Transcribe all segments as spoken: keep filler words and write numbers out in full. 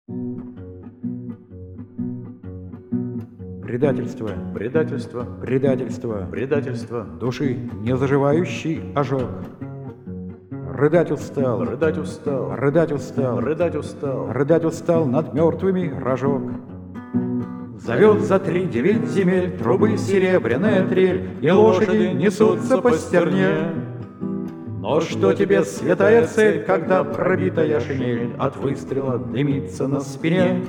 Предательство, предательство, предательство, предательство, души незаживающий ожог. Рыдать устал, рыдать устал, рыдать устал, рыдать устал, рыдать устал над мертвыми рожок. Зовет за три девять земель трубы серебряная трель, и лошади несутся по стерне. Но что тебе святая цель, когда пробитая шинель от выстрела дымится на спине?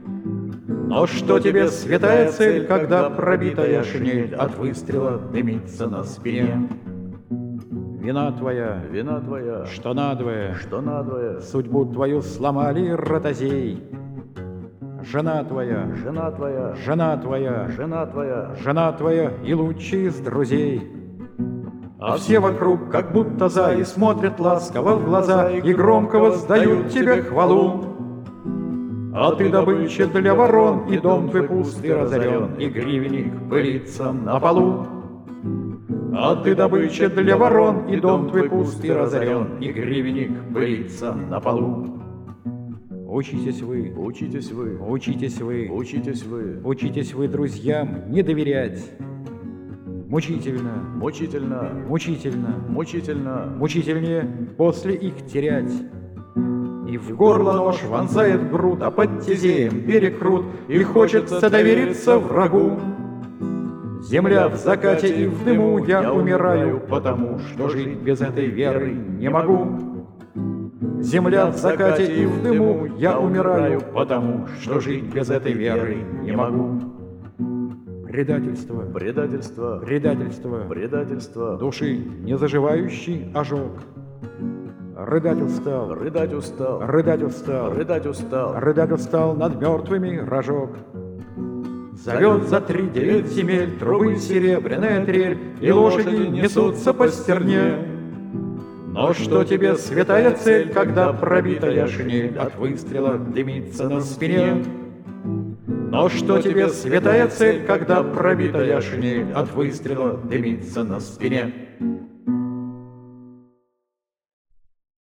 Но что тебе святая цель, когда пробитая шинель от выстрела дымится на спине? Вина твоя, вина твоя, что надвое, что надвое, судьбу твою сломали ротозей. Жена твоя, жена твоя, жена твоя, жена твоя, жена твоя и лучший из друзей. А все вокруг, как будто за, и смотрят ласково в глаза, и громко воздают тебе хвалу. А ты добыча для ворон, и дом твой пуст и разорен, и гривенник пылится на полу. А ты добыча для ворон, и дом твой пуст и разорен, и гривенник пылится на полу. Учитесь вы, учитесь вы, учитесь вы, учитесь вы, учитесь вы друзьям не доверять. Мучительно, мучительно, мучительно, мучительно, мучительнее после их терять. И в горло нож вонзает груд, а под тезеем берег крут, и хочется довериться врагу. Земля в закате и в дыму, я умираю, потому что жить без этой веры не могу. Земля в закате и в дыму, я умираю, потому что жить без этой веры не могу. Предательство, предательство, предательство, предательство, души незаживающий ожог. Рыдать устал, рыдать устал, рыдать устал, рыдать устал, рыдать устал над мертвыми рожок. Зовет за три девять земель трубы серебряная трель, и лошади несутся по стерне. Но что тебе святая цель, когда пробитая шинель от выстрела дымится на спине? Но что тебе святая цель, когда пробитая шинель от выстрела дымится на спине?